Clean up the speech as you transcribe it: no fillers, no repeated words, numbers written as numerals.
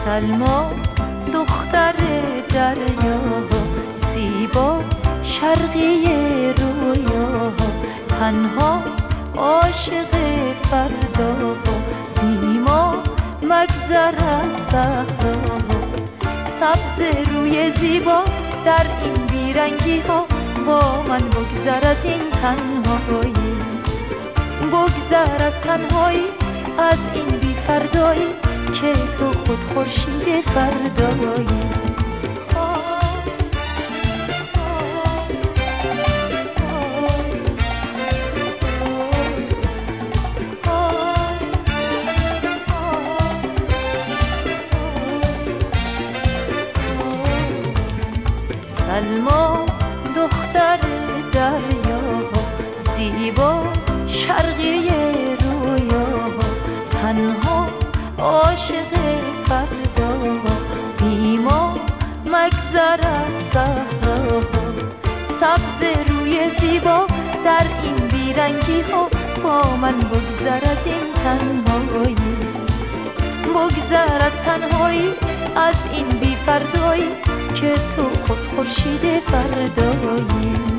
سلما دختر دریا، زیبا شرقی رویا، تنها عاشق فردا، بی ما مگذر از صحرا. سبز روی زیبا در این بیرنگی ها، با من بگذر از این تنهایی، بگذر از تنهایی، از این بی فردایی که تو خود خورشید فردایی. سلما دختر دریا، زیبا شرقی رویا، تنها عاشق فردا، بی ما مگذر از صحرا. سبز روی زیبا در این بیرنگی ها، با من بگذر از این تنهایی، بگذر از تنهایی، از این بی فردایی که تو خود خورشید فردایی.